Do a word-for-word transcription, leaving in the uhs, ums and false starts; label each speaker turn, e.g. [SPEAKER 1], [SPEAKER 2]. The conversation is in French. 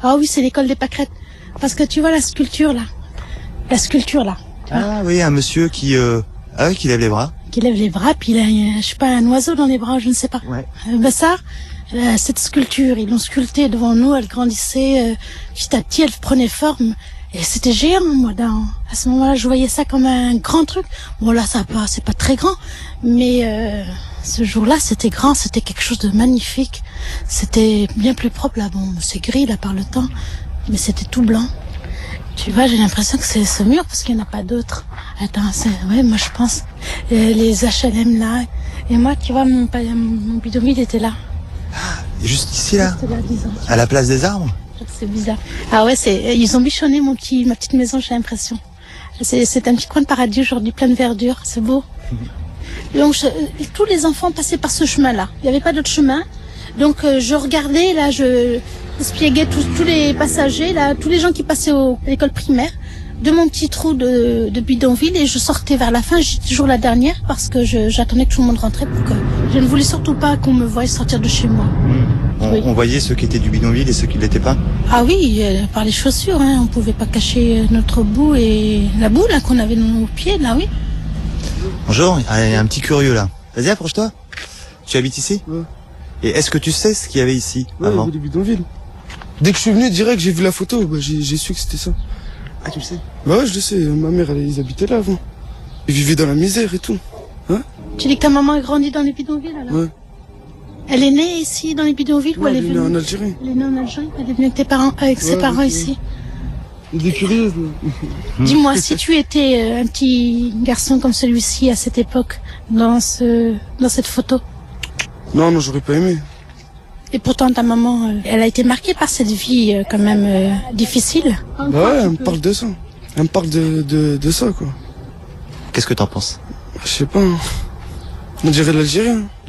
[SPEAKER 1] Ah oui, c'est l'école des pâquerettes. Parce que tu vois la sculpture là. La sculpture là.
[SPEAKER 2] Ah oui, un monsieur qui, euh, ah oui, qui lève les bras.
[SPEAKER 1] Qui lève les bras, puis il a, je sais pas, un oiseau dans les bras, je ne sais pas.
[SPEAKER 2] Ouais.
[SPEAKER 1] Euh, ben ça, euh, cette sculpture, ils l'ont sculptée devant nous, elle grandissait, euh, petit à petit, elle prenait forme. Et c'était géant, moi, dans, à ce moment-là, je voyais ça comme un grand truc. Bon, là, ça pas, c'est pas très grand, mais euh, ce jour-là, c'était grand, c'était quelque chose de magnifique. C'était bien plus propre, là. Bon, c'est gris, là, par le temps, mais c'était tout blanc. Tu vois, j'ai l'impression que c'est ce mur, parce qu'il n'y en a pas d'autres. Attends, c'est, ouais, moi, je pense, euh, les H L M, là. Et moi, tu vois, mon, mon bidonville était là.
[SPEAKER 2] Ah, juste ici, là,
[SPEAKER 1] Juste là, disons.
[SPEAKER 2] à la place des arbres.
[SPEAKER 1] C'est bizarre. Ah ouais, c'est, ils ont bichonné mon petit, ma petite maison, j'ai l'impression. C'est, c'est un petit coin de paradis aujourd'hui, plein de verdure, c'est beau. Donc, je, tous les enfants passaient par ce chemin-là. Il n'y avait pas d'autre chemin. Donc, euh, je regardais, là, je espiéguais tous, tous les passagers, là, tous les gens qui passaient au, à l'école primaire, de mon petit trou de, de bidonville, et je sortais vers la fin. J'étais toujours la dernière parce que je, j'attendais que tout le monde rentrait pour que je ne voulais surtout pas qu'on me voie sortir de chez moi.
[SPEAKER 2] On,
[SPEAKER 1] Oui.
[SPEAKER 2] on voyait ceux qui étaient du bidonville et ceux qui ne l'étaient pas.
[SPEAKER 1] Ah oui, euh, par les chaussures, hein, on pouvait pas cacher notre bout et la boue là qu'on avait dans nos pieds, là, oui.
[SPEAKER 2] Bonjour, il y a un petit curieux là. Vas-y, approche-toi. Tu habites ici?
[SPEAKER 3] Ouais.
[SPEAKER 2] Et est-ce que tu sais ce qu'il y avait ici
[SPEAKER 3] Ouais,
[SPEAKER 2] avant?
[SPEAKER 3] il y avait des bidonvilles. Dès que je suis venu, direct, j'ai vu la photo, bah, j'ai, j'ai su que c'était ça.
[SPEAKER 2] Ah, tu le sais?
[SPEAKER 3] Bah ouais, je le sais, ma mère, elle, ils habitaient là avant. Ils vivaient dans la misère et tout. Hein?
[SPEAKER 1] Tu dis que ta maman a grandi dans les bidonvilles alors?
[SPEAKER 3] Ouais.
[SPEAKER 1] Elle est née ici dans les bidonvilles ou
[SPEAKER 3] Ouais,
[SPEAKER 1] elle est
[SPEAKER 3] elle est née
[SPEAKER 1] venue
[SPEAKER 3] en Algérie.
[SPEAKER 1] Elle est née en Algérie, elle est venue avec tes parents, avec ses
[SPEAKER 3] Ouais,
[SPEAKER 1] parents
[SPEAKER 3] ouais,
[SPEAKER 1] ici.
[SPEAKER 3] Des curieuses.
[SPEAKER 1] Dis-moi, si tu étais euh, un petit garçon comme celui-ci à cette époque, dans ce, dans cette photo,
[SPEAKER 3] Non, non, j'aurais pas aimé.
[SPEAKER 1] et pourtant ta maman, euh, elle a été marquée par cette vie euh, quand même euh, difficile.
[SPEAKER 3] Bah ouais, elle me parle de ça. Elle me parle de, de, de ça, quoi.
[SPEAKER 2] Qu'est-ce que t'en penses?
[SPEAKER 3] Je sais pas. Hein. On dirait l'Algérie. Hein.